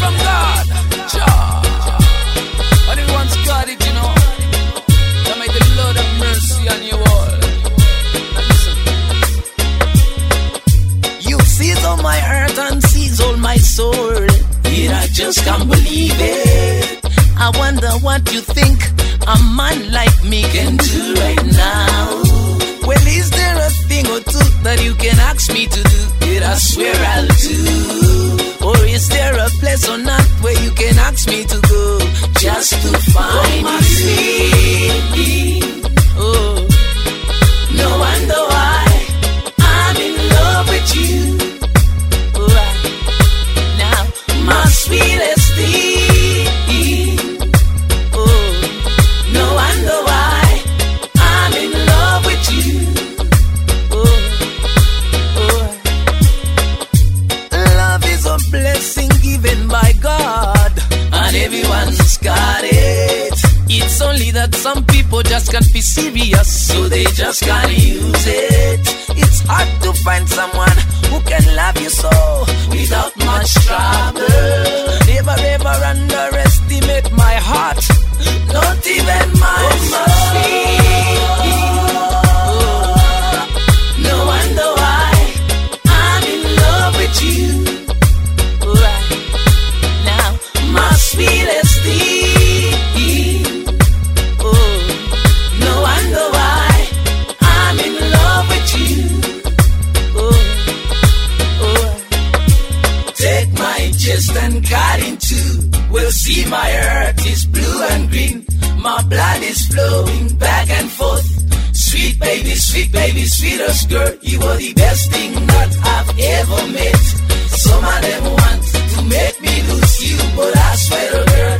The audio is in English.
from God. Jah. And everyone's got it, you know. Now may the Lord have mercy on you all. Listen. You sees all my heart and sees all my soul. Yet I just can't believe it. I wonder what you think a man like me can do right now. Well, is there a thing or two that you can ask me to do? Yet I swear I'll do. Or is there a place or not where you can ask me to go just to find you? Oh, no wonder why I'm in love with you. Right now, my sweetest thing. Oh, no wonder why I'm in love with you. Love is a blessing given by God, and everyone's got it. It's only that some people just can't be serious, so they just can't use it. It's hard to find someone who can love you so without much trouble. Never ever underestimate my heart, not even my soul. No wonder why I'm in love with you. Right now, my sweetest thing. Oh, no wonder why I'm in love with you. Oh, take my chest and cut in two. We'll see my heart is blue and green. My blood is flowing back and forth. Sweet baby, sweetest girl. You are the best thing that I've ever met. Some of them want to make me lose you, but I swear to girl,